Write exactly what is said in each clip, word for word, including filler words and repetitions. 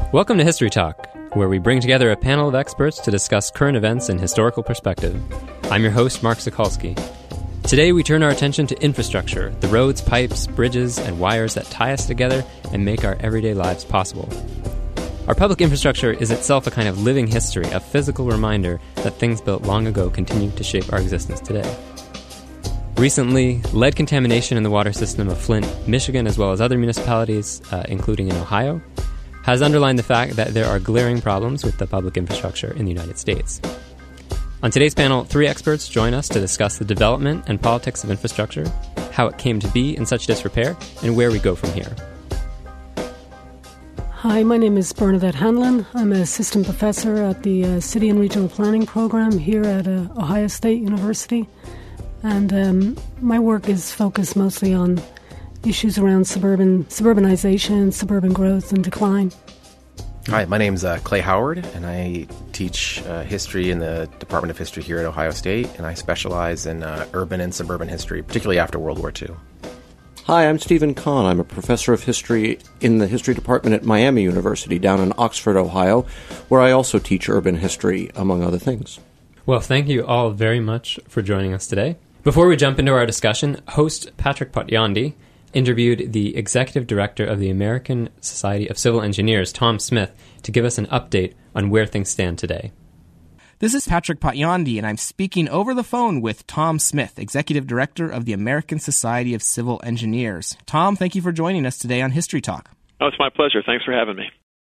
Welcome to History Talk, where we bring together a panel of experts to discuss current events in historical perspective. I'm your host, Mark Sokolsky. Today we turn our attention to infrastructure, the roads, pipes, bridges, and wires that tie us together and make our everyday lives possible. Our public infrastructure is itself a kind of living history, a physical reminder that things built long ago continue to shape our existence today. Recently, lead contamination in the water system of Flint, Michigan, as well as other municipalities, uh, including in Ohio, has underlined the fact that there are glaring problems with the public infrastructure in the United States. On today's panel, three experts join us to discuss the development and politics of infrastructure, how it came to be in such disrepair, and where we go from here. Hi, my name is Bernadette Hanlon. I'm an assistant professor at the uh, City and Regional Planning Program here at uh, Ohio State University. And um, my work is focused mostly on issues around suburban suburbanization, suburban growth and decline. Hi, my name's uh, Clay Howard, and I teach uh, history in the Department of History here at Ohio State, and I specialize in uh, urban and suburban history, particularly after World War Two. Hi, I'm Stephen Kahn. I'm a professor of history in the history department at Miami University down in Oxford, Ohio, where I also teach urban history, among other things. Well, thank you all very much for joining us today. Before we jump into our discussion, host Patrick Potyondy interviewed the executive director of the American Society of Civil Engineers, Tom Smith, to give us an update on where things stand today. This is Patrick Potyondy, and I'm speaking over the phone with Tom Smith, executive director of the American Society of Civil Engineers. Tom, thank you for joining us today on History Talk. Oh, it's my pleasure. Thanks for having me.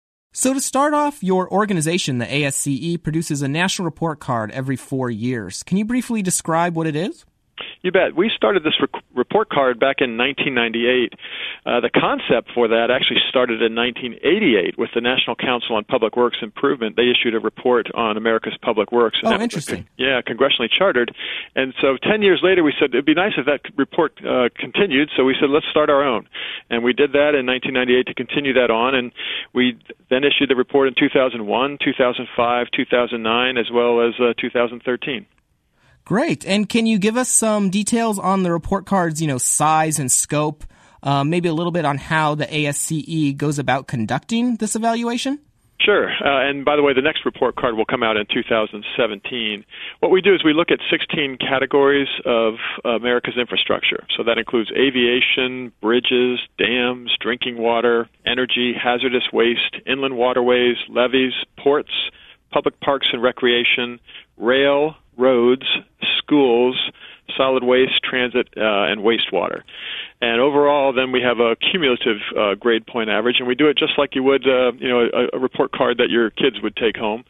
So to start off, your organization, the A S C E, produces a national report card every four years. Can you briefly describe what it is? You bet. We started this rec- report card back in nineteen ninety-eight. Uh, the concept for that actually started in nineteen eighty-eight with the National Council on Public Works Improvement. They issued a report on America's public works. Oh, interesting. Was, yeah, congressionally chartered. And so ten years later, we said it'd be nice if that report uh, continued. So we said, let's start our own. And we did that in nineteen ninety-eight to continue that on. And we then issued the report in two thousand one, two thousand five, two thousand nine, as well as uh, two thousand thirteen. Great. And can you give us some details on the report card's, you know, size and scope, uh, maybe a little bit on how the A S C E goes about conducting this evaluation? Sure. Uh, and by the way, the next report card will come out in two thousand seventeen. What we do is we look at sixteen categories of America's infrastructure. So that includes aviation, bridges, dams, drinking water, energy, hazardous waste, inland waterways, levees, ports, public parks and recreation, rail, roads, schools, solid waste, transit, uh, and wastewater. And overall, then we have a cumulative uh, grade point average, and we do it just like you would, uh, you know, a, a report card that your kids would take home.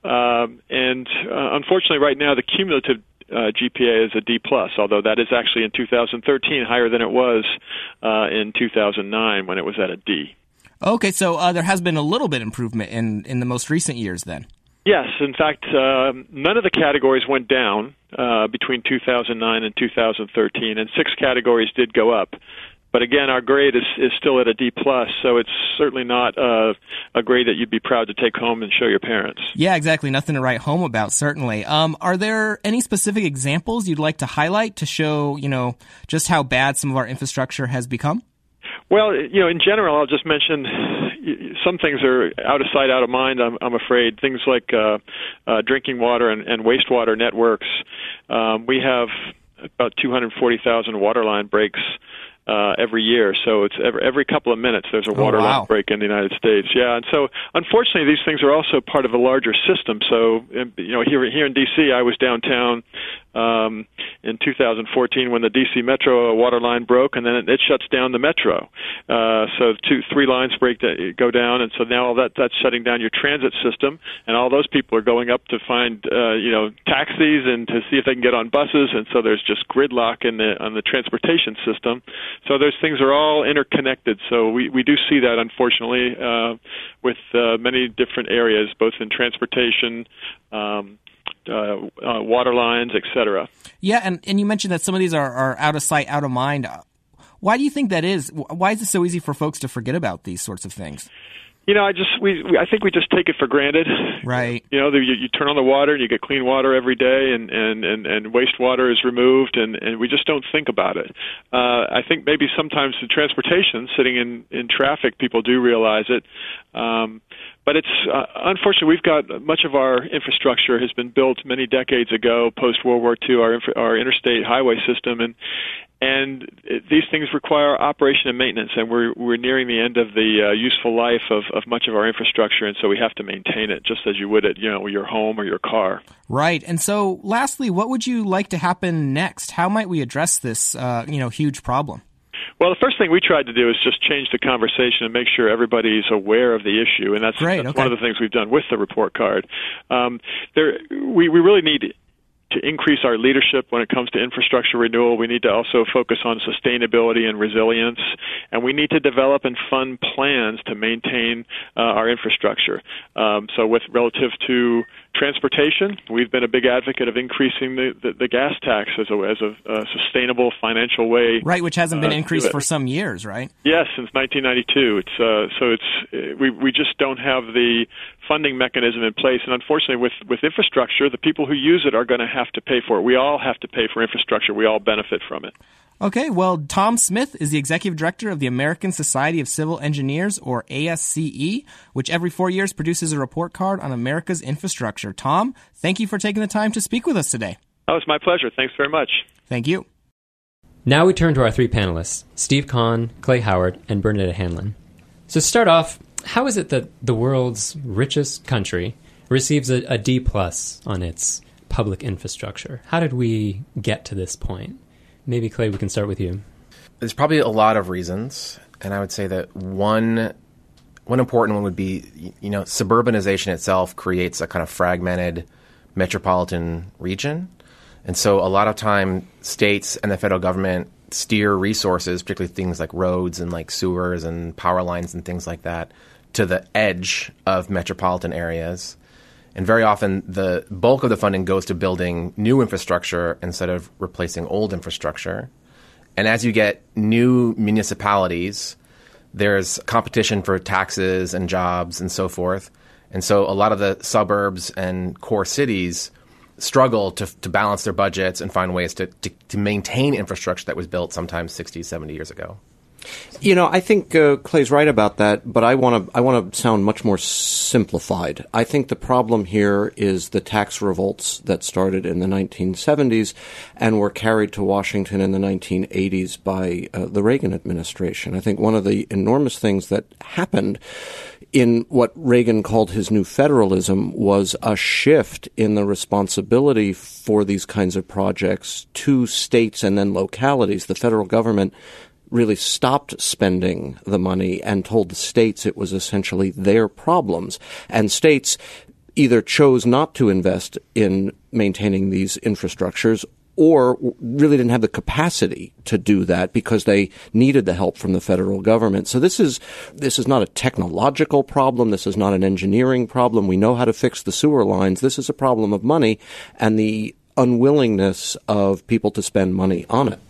Um, and uh, unfortunately, right now, the cumulative uh, G P A is a D plus, although that is actually in two thousand thirteen higher than it was uh, in two thousand nine when it was at a D. Okay, so uh, there has been a little bit improvement in, in the most recent years then. Yes. In fact, uh, none of the categories went down uh, between two thousand nine and two thousand thirteen, and six categories did go up. But again, our grade is, is still at a D plus, so it's certainly not uh, a grade that you'd be proud to take home and show your parents. Yeah, exactly. Nothing to write home about, certainly. Um, are there any specific examples you'd like to highlight to show, you know, just how bad some of our infrastructure has become? Well, you know, in general, I'll just mention some things are out of sight, out of mind, I'm, I'm afraid. Things like uh, uh, drinking water and, and wastewater networks. Um, we have about two hundred forty thousand water line breaks uh, every year. So it's every, every couple of minutes there's a water oh, wow. line break in the United States. Yeah, and so unfortunately these things are also part of a larger system. So, you know, here, here in D C, I was downtown Um, in two thousand fourteen when the D C Metro water line broke, and then it, it shuts down the Metro. Uh, so two, three lines break that, go down, and so now all that that's shutting down your transit system, and all those people are going up to find uh, you know taxis and to see if they can get on buses, and so there's just gridlock in the on the transportation system. So those things are all interconnected. So we, we do see that unfortunately uh, with uh, many different areas, both in transportation. Um, Uh, uh, water lines, et cetera. Yeah, and, and you mentioned that some of these are, are out of sight, out of mind. Why do you think that is? Why is it so easy for folks to forget about these sorts of things? You know, I just we, we I think we just take it for granted. Right. You know, the, you, you turn on the water and you get clean water every day, and and and, and wastewater is removed, and, and we just don't think about it. Uh, I think maybe sometimes the transportation, sitting in in traffic, people do realize it. Um, but it's uh, unfortunately we've got much of our infrastructure has been built many decades ago, post World War Two. Our infra- our interstate highway system and and it, these things require operation and maintenance, and we're we're nearing the end of the uh, useful life of, of much of our infrastructure, and so we have to maintain it just as you would at you know your home or your car. Right. And so, lastly, what would you like to happen next? How might we address this uh, you know huge problem? Well, the first thing we tried to do is just change the conversation and make sure everybody's aware of the issue, and that's, Great, that's okay. one of the things we've done with the report card. Um, there, we we really need to increase our leadership when it comes to infrastructure renewal. We need to also focus on sustainability and resilience, and we need to develop and fund plans to maintain uh, our infrastructure. Um, so with relative to transportation, we've been a big advocate of increasing the, the, the gas tax as a, as a, a sustainable financial way. Right, which hasn't been uh, increased for some years, right? Yes, since nineteen ninety-two. It's uh, so it's we we just don't have the funding mechanism in place, and unfortunately, with with infrastructure, the people who use it are going to have to pay for it. We all have to pay for infrastructure. We all benefit from it. Okay, well, Tom Smith is the Executive Director of the American Society of Civil Engineers, or A S C E, which every four years produces a report card on America's infrastructure. Tom, thank you for taking the time to speak with us today. Oh, it's my pleasure. Thanks very much. Thank you. Now we turn to our three panelists, Steve Kahn, Clay Howard, and Bernadette Hanlon. So to start off, how is it that the world's richest country receives a, a D plus on its public infrastructure? How did we get to this point? Maybe, Clay, we can start with you. There's probably a lot of reasons, and I would say that one one important one would be, you know, suburbanization itself creates a kind of fragmented metropolitan region. And so a lot of time states and the federal government steer resources, particularly things like roads and like sewers and power lines and things like that, to the edge of metropolitan areas. And very often the bulk of the funding goes to building new infrastructure instead of replacing old infrastructure. And as you get new municipalities, there's competition for taxes and jobs and so forth. And so a lot of the suburbs and core cities struggle to to balance their budgets and find ways to, to, to maintain infrastructure that was built sometimes sixty, seventy years ago. You know, I think uh, Clay's right about that, but I want to I want to sound much more simplified. I think the problem here is the tax revolts that started in the nineteen seventies and were carried to Washington in the nineteen eighties by uh, the Reagan administration. I think one of the enormous things that happened in what Reagan called his new federalism was a shift in the responsibility for these kinds of projects to states and then localities. The federal government really stopped spending the money and told the states it was essentially their problems. And states either chose not to invest in maintaining these infrastructures or really didn't have the capacity to do that because they needed the help from the federal government. So this is this is not a technological problem. This is not an engineering problem. We know how to fix the sewer lines. This is a problem of money and the unwillingness of people to spend money on it.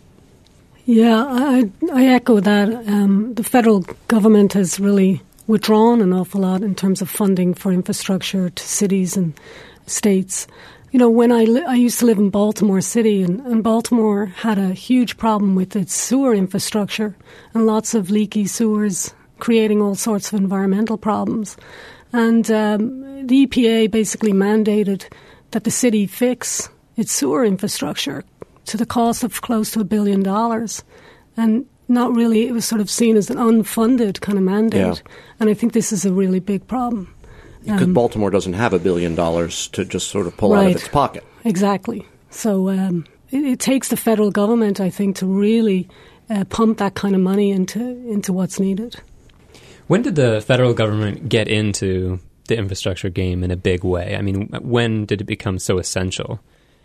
Yeah, I, I echo that. Um, the federal government has really withdrawn an awful lot in terms of funding for infrastructure to cities and states. You know, when I, li- I used to live in Baltimore City, and, and Baltimore had a huge problem with its sewer infrastructure and lots of leaky sewers creating all sorts of environmental problems. And um, the E P A basically mandated that the city fix its sewer infrastructure to the cost of close to a billion dollars. And not really, it was sort of seen as an unfunded kind of mandate. Yeah. And I think this is a really big problem. Because um, Baltimore doesn't have a billion dollars to just sort of pull right, out of its pocket. Exactly. So um, it, it takes the federal government, I think, to really uh, pump that kind of money into into what's needed. When did the federal government get into the infrastructure game in a big way? I mean, when did it become so essential?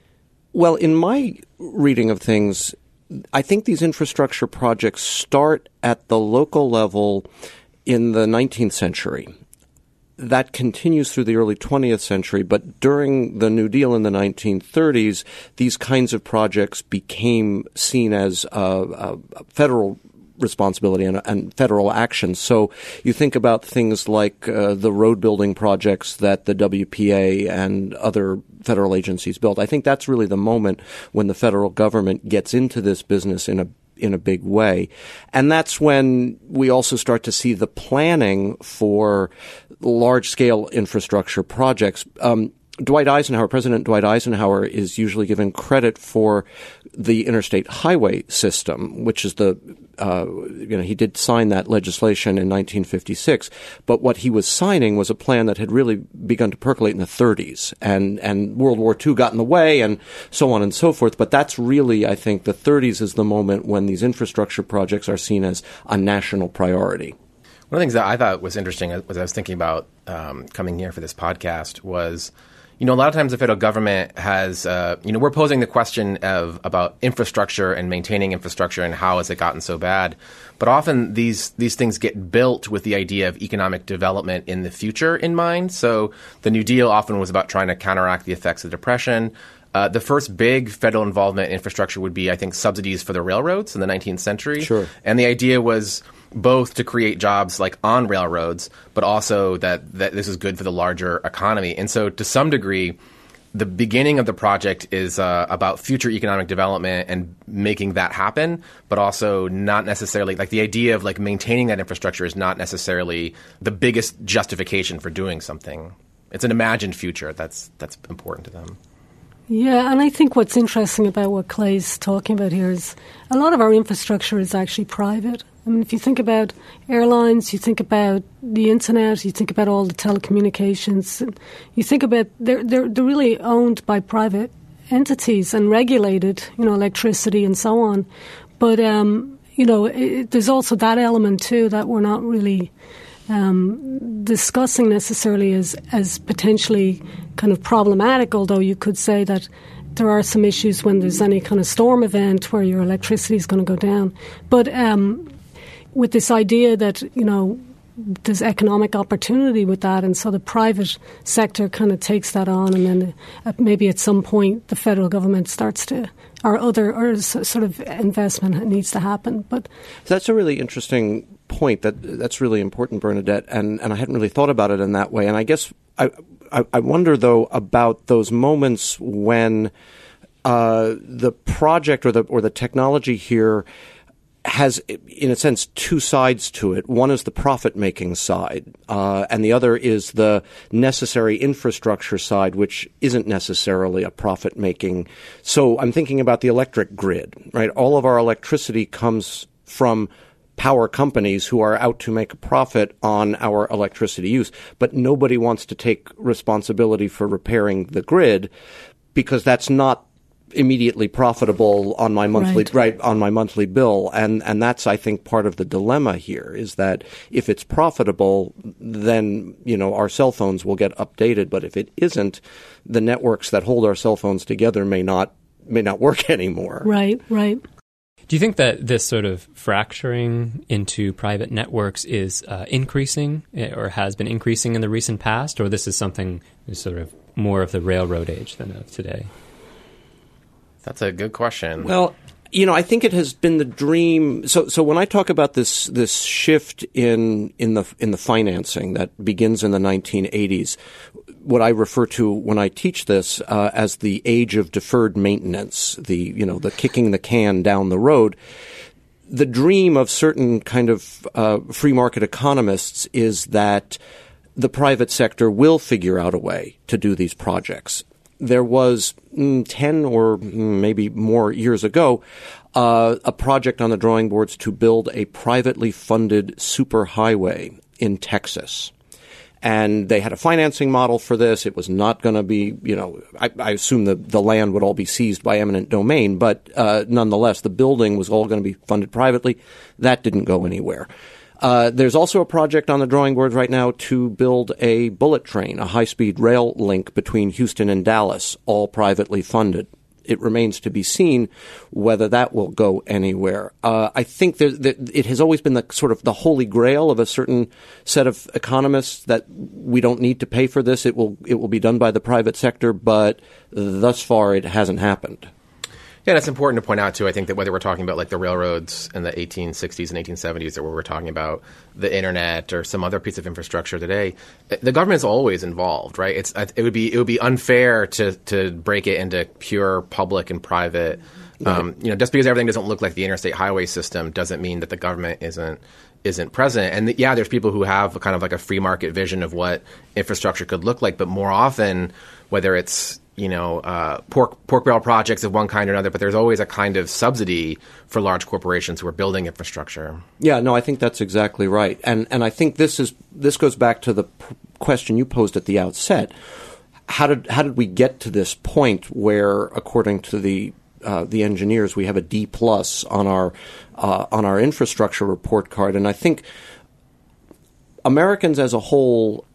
Well, in my reading of things, I think these infrastructure projects start at the local level in the nineteenth century. That continues through the early twentieth century, but during the New Deal in the nineteen thirties, these kinds of projects became seen as a, a federal responsibility and, and federal action. So you think about things like uh, the road building projects that the W P A and other federal agencies built. I think that's really the moment when the federal government gets into this business in a in a big way. And that's when we also start to see the planning for large-scale infrastructure projects. Um, Dwight Eisenhower, President Dwight Eisenhower, is usually given credit for the interstate highway system, which is the, uh, you know, he did sign that legislation in nineteen fifty-six. But what he was signing was a plan that had really begun to percolate in the thirties, and, and World War Two got in the way, and so on and so forth. But that's really, I think, the thirties is the moment when these infrastructure projects are seen as a national priority. One of the things that I thought was interesting as I was thinking about um, coming here for this podcast was, you know, a lot of times the federal government has, uh, you know, we're posing the question of about infrastructure and maintaining infrastructure and how has it gotten so bad. But often these these things get built with the idea of economic development in the future in mind. So the New Deal often was about trying to counteract the effects of depression. Uh, the first big federal involvement in infrastructure would be, I think, subsidies for the railroads in the nineteenth century. Sure. And the idea was both to create jobs like on railroads, but also that, that this is good for the larger economy. And so to some degree, the beginning of the project is uh, about future economic development and making that happen, but also not necessarily, like the idea of like maintaining that infrastructure is not necessarily the biggest justification for doing something. It's an imagined future that's that's important to them. Yeah, and I think what's interesting about what Clay's talking about here is a lot of our infrastructure is actually private. I mean, if you think about airlines, you think about the internet, you think about all the telecommunications, you think about they're they're, they're really owned by private entities and regulated, you know, electricity and so on. But um, you know, it, there's also that element too that we're not really um, discussing necessarily as as potentially kind of problematic. Although you could say that there are some issues when there's any kind of storm event where your electricity is going to go down, but um, with this idea that, you know, there's economic opportunity with that, and so the private sector kind of takes that on, and then uh, maybe at some point the federal government starts to, or other, or sort of investment needs to happen. But that's a really interesting point. That that's really important, Bernadette, and, and I hadn't really thought about it in that way. And I guess I I, I wonder though about those moments when uh, the project or the or the technology here has, in a sense, two sides to it. One is the profit-making side, uh, and the other is the necessary infrastructure side, which isn't necessarily a profit-making. So I'm thinking about the electric grid, right? All of our electricity comes from power companies who are out to make a profit on our electricity use, but nobody wants to take responsibility for repairing the grid because that's not immediately profitable on my monthly right. right on my monthly bill, and and that's, I think, part of the dilemma here is that if it's profitable, then, you know, our cell phones will get updated, but if it isn't, the networks that hold our cell phones together may not may not work anymore. Right, right. Do you think that this sort of fracturing into private networks is uh, increasing or has been increasing in the recent past, or this is something sort of more of the railroad age than of today? That's a good question. Well, you know, I think it has been the dream. So, so when I talk about this this shift in in the in the financing that begins in the nineteen eighties, what I refer to when I teach this uh, as the age of deferred maintenance, the you know the kicking the can down the road. The dream of certain kind of uh, free market economists is that the private sector will figure out a way to do these projects. There was mm, ten or maybe more years ago uh, a project on the drawing boards to build a privately funded superhighway in Texas. And they had a financing model for this. It was not going to be, you know, I, I assume the, the land would all be seized by eminent domain, but uh, nonetheless, the building was all going to be funded privately. That didn't go anywhere. Uh, there's also a project on the drawing board right now to build a bullet train, a high-speed rail link between Houston and Dallas, all privately funded. It remains to be seen whether that will go anywhere. Uh, I think that, that it has always been the sort of the holy grail of a certain set of economists that we don't need to pay for this. It will it will be done by the private sector, but thus far it hasn't happened. Yeah, and it's important to point out, too, I think that whether we're talking about like the railroads in the eighteen sixties and eighteen seventies or whether we're talking about the internet or some other piece of infrastructure today, the government is always involved, right? It's it would be it would be unfair to to break it into pure public and private Right. Um, you know, just because everything doesn't look like the interstate highway system doesn't mean that the government isn't isn't present. And the, yeah, there's people who have a kind of like a free market vision of what infrastructure could look like, but more often, whether it's you know, uh, pork pork barrel projects of one kind or another, but there's always a kind of subsidy for large corporations who are building infrastructure. Yeah, no, I think that's exactly right, and and I think this is this goes back to the p- question you posed at the outset. How did how did we get to this point where, according to the uh, the engineers, we have a D plus on our uh, on our infrastructure report card? And I think Americans as a whole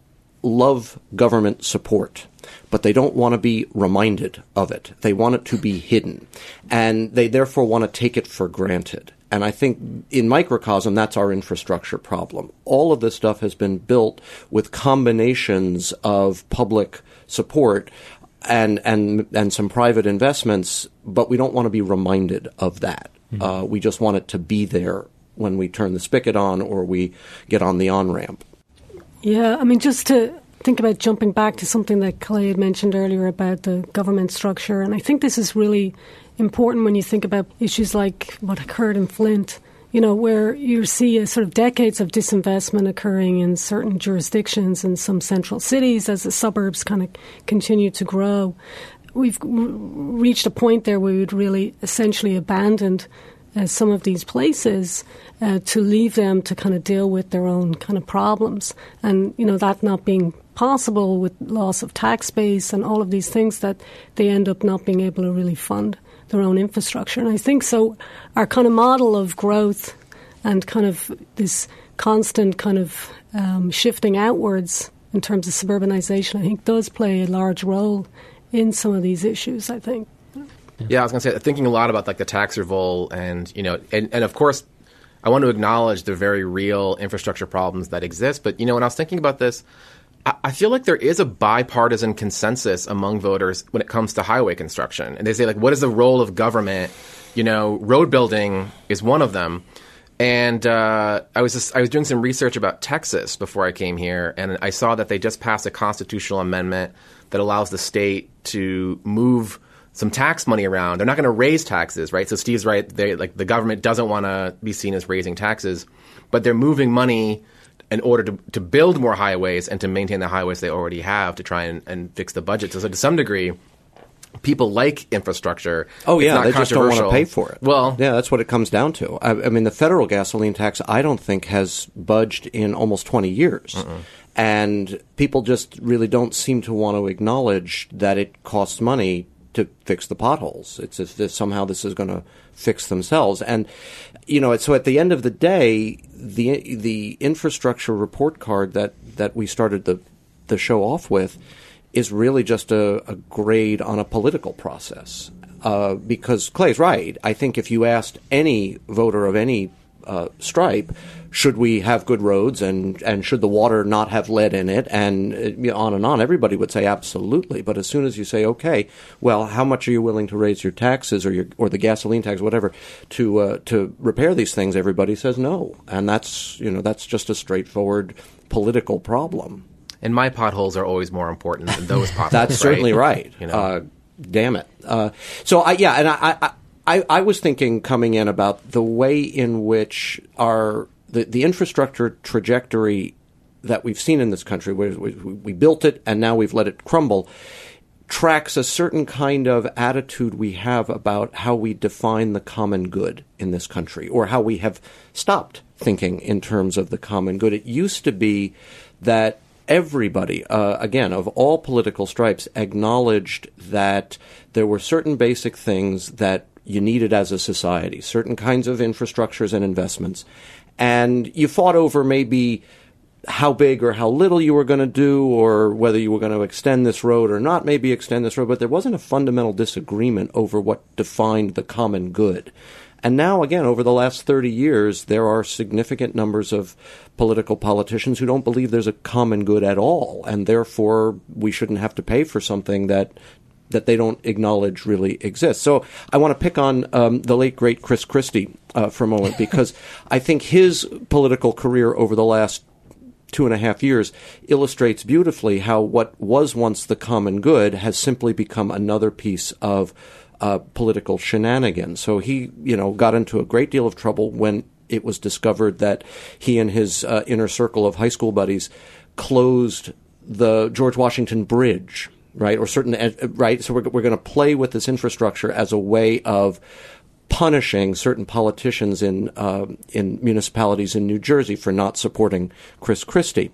love government support, but they don't want to be reminded of it. They want it to be hidden, and they therefore want to take it for granted. And I think in microcosm, that's our infrastructure problem. All of this stuff has been built with combinations of public support and and and some private investments, but we don't want to be reminded of that. Mm-hmm. Uh, we just want it to be there when we turn the spigot on or we get on the on-ramp. Yeah, I mean, just to think about jumping back to something that Clay had mentioned earlier about the government structure, and I think this is really important when you think about issues like what occurred in Flint, you know, where you see a sort of decades of disinvestment occurring in certain jurisdictions in some central cities as the suburbs kind of continue to grow. We've reached a point there where we'd really essentially abandoned uh, some of these places uh, to leave them to kind of deal with their own kind of problems. And, you know, that not being possible with loss of tax base and all of these things, that they end up not being able to really fund their own infrastructure. And I think so our kind of model of growth and kind of this constant kind of um, shifting outwards in terms of suburbanization, I think does play a large role in some of these issues, I think. Yeah, I was going to say, thinking a lot about like the tax revolt and, you know, and, and of course, I want to acknowledge the very real infrastructure problems that exist. But, you know, when I was thinking about this, I, I feel like there is a bipartisan consensus among voters when it comes to highway construction. And they say, like, what is the role of government? You know, road building is one of them. And uh, I was just, I was doing some research about Texas before I came here, and I saw that they just passed a constitutional amendment that allows the state to move some tax money around. They're not going to raise taxes, right? So Steve's right. They, like, the government doesn't want to be seen as raising taxes, but they're moving money in order to, to build more highways and to maintain the highways they already have to try and, and fix the budget. So, so to some degree, people like infrastructure. Oh, yeah, it's not they just don't want to pay for it. Well, yeah, that's what it comes down to. I, I mean, the federal gasoline tax, I don't think, has budged in almost twenty years. Uh-uh. And people just really don't seem to want to acknowledge that it costs money to fix the potholes. It's as if somehow this is going to fix themselves. And, you know, so at the end of the day, the the infrastructure report card that, that we started the, the show off with is really just a, a grade on a political process. Uh, because Clay's right. I think if you asked any voter of any uh, stripe, should we have good roads and, and should the water not have lead in it, and uh, on and on, everybody would say absolutely. But as soon as you say, okay, well, how much are you willing to raise your taxes or your or the gasoline tax, whatever, to uh, to repair these things, everybody says no. And that's, you know, that's just a straightforward political problem. And my potholes are always more important than those potholes. That's right? certainly right. You know? uh, damn it. Uh, so, I, yeah, and I, I, I, I was thinking coming in about the way in which our the, the infrastructure trajectory that we've seen in this country, where we, we built it and now we've let it crumble, tracks a certain kind of attitude we have about how we define the common good in this country, or how we have stopped thinking in terms of the common good. It used to be that everybody, uh, again, of all political stripes, acknowledged that there were certain basic things that you needed as a society, certain kinds of infrastructures and investments. And you fought over maybe how big or how little you were going to do, or whether you were going to extend this road or not maybe extend this road, but there wasn't a fundamental disagreement over what defined the common good. And now, again, over the last thirty years, there are significant numbers of political politicians who don't believe there's a common good at all, and therefore we shouldn't have to pay for something that that they don't acknowledge really exists. So I want to pick on um, the late, great Chris Christie uh, for a moment, because I think his political career over the last two and a half years illustrates beautifully how what was once the common good has simply become another piece of uh, political shenanigans. So he, you know, got into a great deal of trouble when it was discovered that he and his uh, inner circle of high school buddies closed the George Washington Bridge, right? Or certain, uh, right? So we're, we're going to play with this infrastructure as a way of punishing certain politicians in uh, in municipalities in New Jersey for not supporting Chris Christie.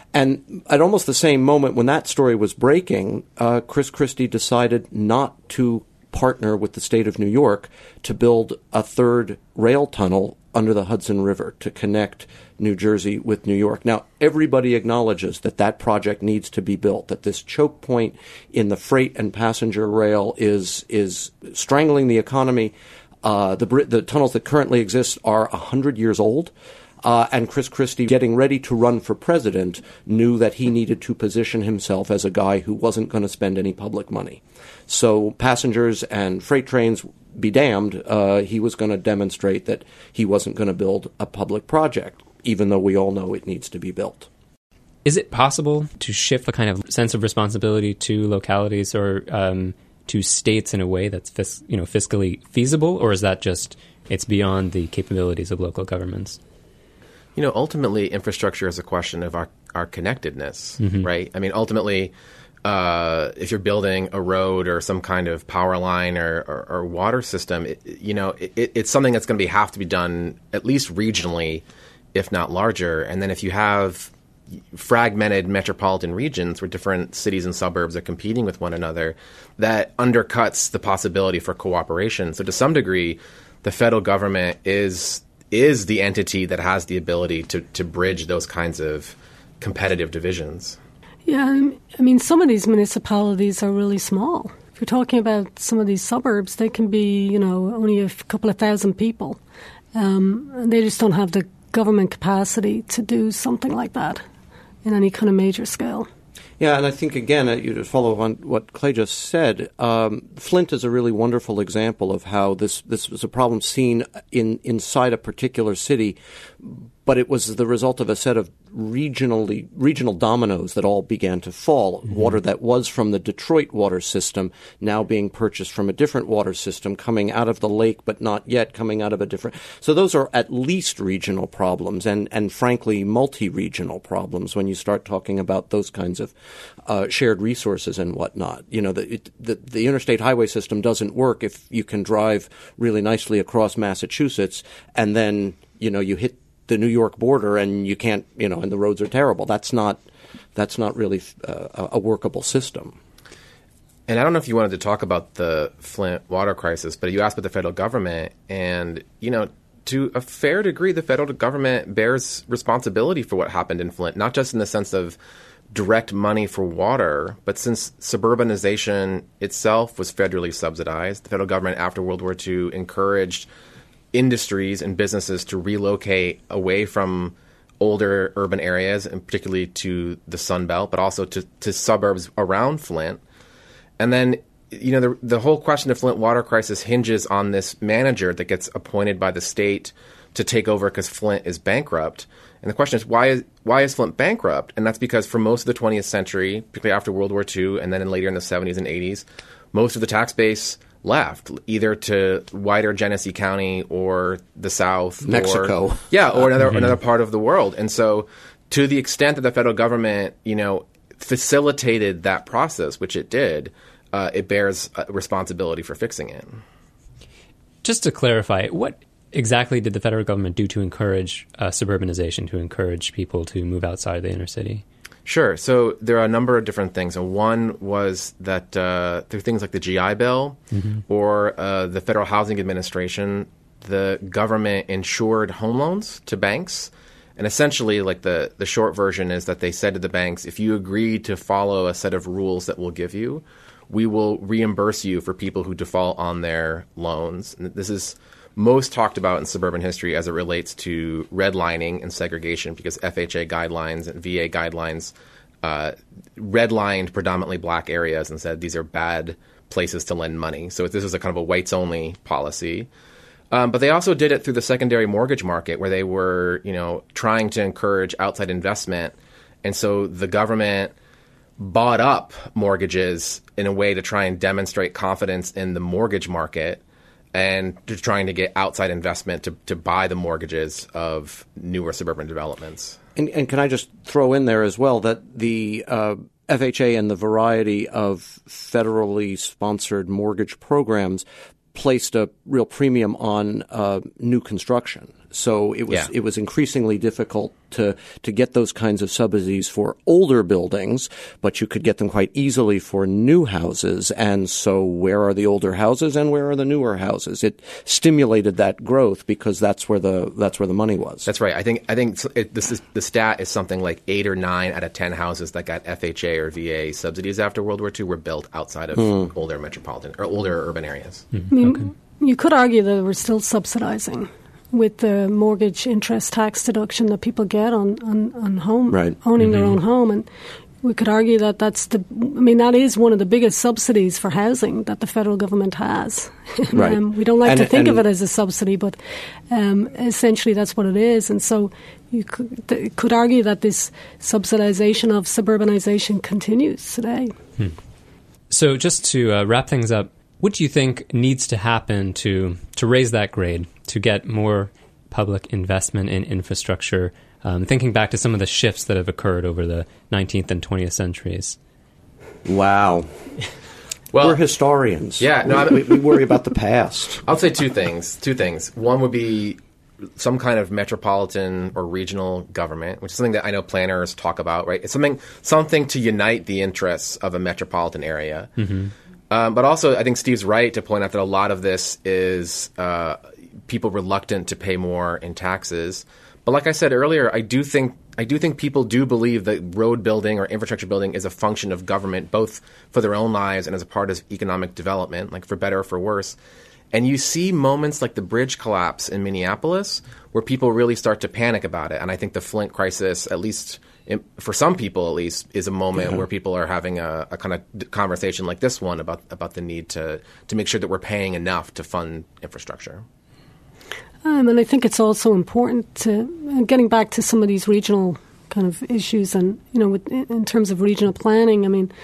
And at almost the same moment when that story was breaking, uh, Chris Christie decided not to partner with the state of New York to build a third rail tunnel under the Hudson River to connect New Jersey with New York. Now, everybody acknowledges that that project needs to be built, that this choke point in the freight and passenger rail is is strangling the economy. Uh, the the tunnels that currently exist are one hundred years old. Uh, and Chris Christie, getting ready to run for president, knew that he needed to position himself as a guy who wasn't going to spend any public money. So passengers and freight trains, be damned, uh, he was going to demonstrate that he wasn't going to build a public project, even though we all know it needs to be built. Is it possible to shift the kind of sense of responsibility to localities or um, to states in a way that's fis- you know, fiscally feasible, or is that just it's beyond the capabilities of local governments? You know, ultimately, infrastructure is a question of our, our connectedness, mm-hmm. right? I mean, ultimately, uh, if you're building a road or some kind of power line or, or, or water system, it, you know, it, it's something that's going to be have to be done at least regionally, if not larger. And then if you have fragmented metropolitan regions where different cities and suburbs are competing with one another, that undercuts the possibility for cooperation. So to some degree, the federal government is is the entity that has the ability to, to bridge those kinds of competitive divisions. Yeah, I mean, some of these municipalities are really small. If you're talking about some of these suburbs, they can be, you know, only a couple of thousand people. Um, and they just don't have the government capacity to do something like that in any kind of major scale. Yeah, and I think, again, uh, you to follow on what Clay just said, um, Flint is a really wonderful example of how this, this was a problem seen in inside a particular city, but it was the result of a set of regionally regional dominoes that all began to fall. Mm-hmm. Water that was from the Detroit water system now being purchased from a different water system, coming out of the lake but not yet coming out of a different. So those are at least regional problems and, and frankly, multi-regional problems when you start talking about those kinds of uh, shared resources and whatnot. You know, the, it, the, the interstate highway system doesn't work if you can drive really nicely across Massachusetts and then, you know, you hit the New York border and you can't, you know, and the roads are terrible. That's not, that's not really uh, a workable system. And I don't know if you wanted to talk about the Flint water crisis, but you asked about the federal government, and, you know, to a fair degree, the federal government bears responsibility for what happened in Flint, not just in the sense of direct money for water, but since suburbanization itself was federally subsidized, the federal government after World War Two encouraged industries and businesses to relocate away from older urban areas, and particularly to the Sun Belt, but also to, to suburbs around Flint. And then, you know, the, the whole question of Flint water crisis hinges on this manager that gets appointed by the state to take over because Flint is bankrupt. And the question is, why is why is Flint bankrupt? And that's because for most of the twentieth century, particularly after World War Two, and then in later in the seventies and eighties, most of the tax base left, either to wider Genesee County or the South. Mexico. Or, yeah, or another mm-hmm. another part of the world. And so to the extent that the federal government, you know, facilitated that process, which it did, uh, it bears uh, responsibility for fixing it. Just to clarify, what exactly did the federal government do to encourage uh, suburbanization, to encourage people to move outside the inner city? Sure. So there are a number of different things. And one was that uh, through things like the G I Bill mm-hmm. or uh, the Federal Housing Administration, the government insured home loans to banks. And essentially, like the, the short version is that they said to the banks, if you agree to follow a set of rules that we'll give you, we will reimburse you for people who default on their loans. And this is most talked about in suburban history as it relates to redlining and segregation, because F H A guidelines and V A guidelines uh, redlined predominantly black areas and said these are bad places to lend money. So this was a kind of a whites-only policy. Um, but they also did it through the secondary mortgage market, where they were, you know, trying to encourage outside investment. And so the government bought up mortgages in a way to try and demonstrate confidence in the mortgage market and to trying to get outside investment to, to buy the mortgages of newer suburban developments. And, and can I just throw in there as well that the uh, F H A and the variety of federally sponsored mortgage programs placed a real premium on uh, new construction. So it was yeah. it was increasingly difficult to to get those kinds of subsidies for older buildings, but you could get them quite easily for new houses. And so where are the older houses and where are the newer houses? It stimulated that growth because that's where the that's where the money was. That's right. I think I think it, this is, the stat is something like eight or nine out of ten houses that got F H A or V A subsidies after World War Two were built outside of mm. older metropolitan or older urban areas. Mm. I mean, okay. You could argue that we're still subsidizing with the mortgage interest tax deduction that people get on, on, on home, right. owning mm-hmm. their own home. And we could argue that that's the, I mean, that is one of the biggest subsidies for housing that the federal government has. Right. um, we don't like and, to think and, of it as a subsidy, but um, essentially that's what it is. And so you could, th- could argue that this subsidization of suburbanization continues today. Hmm. So just to uh, wrap things up, what do you think needs to happen to to raise that grade, to get more public investment in infrastructure, um, thinking back to some of the shifts that have occurred over the nineteenth and twentieth centuries? Wow. Well, we're historians. Yeah, no, I we, we worry about the past. I'll say two things. Two things. One would be some kind of metropolitan or regional government, which is something that I know planners talk about, right? It's something something to unite the interests of a metropolitan area. Mm-hmm. Um, but also, I think Steve's right to point out that a lot of this is uh, people reluctant to pay more in taxes. But like I said earlier, I do think I do think people do believe that road building or infrastructure building is a function of government, both for their own lives and as a part of economic development, like for better or for worse. And you see moments like the bridge collapse in Minneapolis where people really start to panic about it. And I think the Flint crisis, at least in, for some people at least, is a moment yeah. where people are having a, a kind of conversation like this one about, about the need to, to make sure that we're paying enough to fund infrastructure. Um, and I think it's also important to, uh, getting back to some of these regional kind of issues and, you know, with, in terms of regional planning, I mean,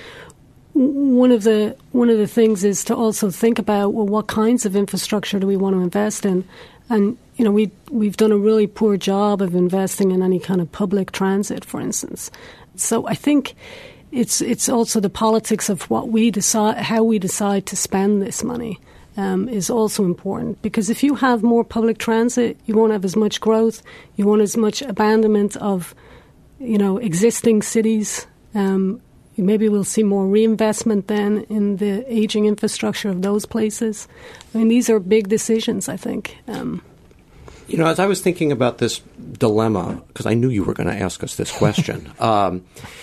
One of the one of the things is to also think about, well, what kinds of infrastructure do we want to invest in? And, you know, we, we've done a really poor job of investing in any kind of public transit, for instance. So I think it's it's also the politics of what we decide, how we decide to spend this money um, is also important. Because if you have more public transit, you won't have as much growth, you won't have as much abandonment of, you know, existing cities. Um Maybe we'll see more reinvestment then in the aging infrastructure of those places. I mean, these are big decisions, I think. Um, you know, as I was thinking about this dilemma, because I knew you were going to ask us this question, um,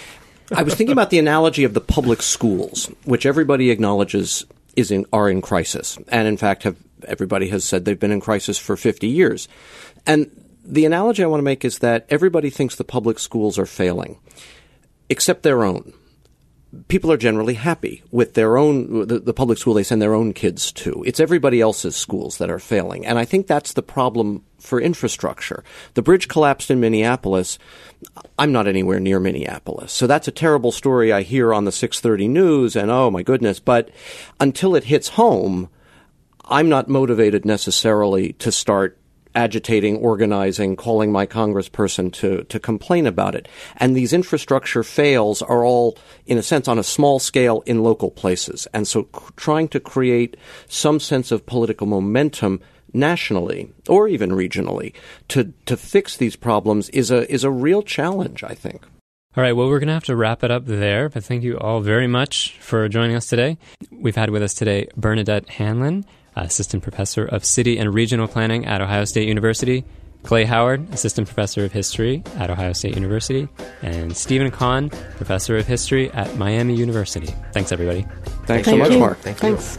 I was thinking about the analogy of the public schools, which everybody acknowledges is in, are in crisis. And in fact, have everybody has said they've been in crisis for fifty years. And the analogy I want to make is that everybody thinks the public schools are failing, except their own. People are generally happy with their own, the, the public school they send their own kids to. It's everybody else's schools that are failing. And I think that's the problem for infrastructure. The bridge collapsed in Minneapolis. I'm not anywhere near Minneapolis. So that's a terrible story I hear on the six thirty news and oh my goodness. But until it hits home, I'm not motivated necessarily to start agitating, organizing, calling my congressperson to, to complain about it. And these infrastructure fails are all, in a sense, on a small scale in local places. And so c- trying to create some sense of political momentum nationally or even regionally to, to fix these problems is a, is a real challenge, I think. All right, well, we're going to have to wrap it up there, but thank you all very much for joining us today. We've had with us today Bernadette Hanlon, Assistant Professor of City and Regional Planning at Ohio State University, Clay Howard, Assistant Professor of History at Ohio State University, and Stephen Kahn, Professor of History at Miami University. Thanks, everybody. Thanks Thank so much, you. Mark. Thank Thanks.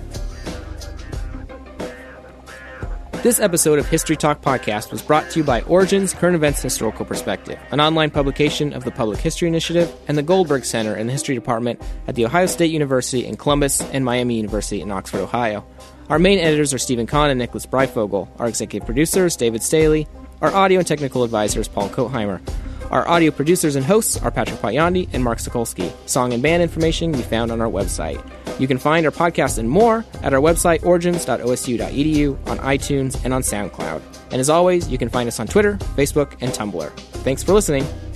you. This episode of History Talk Podcast was brought to you by Origins Current Events Historical Perspective, an online publication of the Public History Initiative and the Goldberg Center in the History Department at The Ohio State University in Columbus and Miami University in Oxford, Ohio. Our main editors are Stephen Kahn and Nicholas Breifogel. Our executive producer is David Staley. Our audio and technical advisor is Paul Kotheimer. Our audio producers and hosts are Patrick Potyondy and Mark Sokolsky. Song and band information can be found on our website. You can find our podcast and more at our website, origins dot o s u dot e d u, on iTunes, and on SoundCloud. And as always, you can find us on Twitter, Facebook, and Tumblr. Thanks for listening.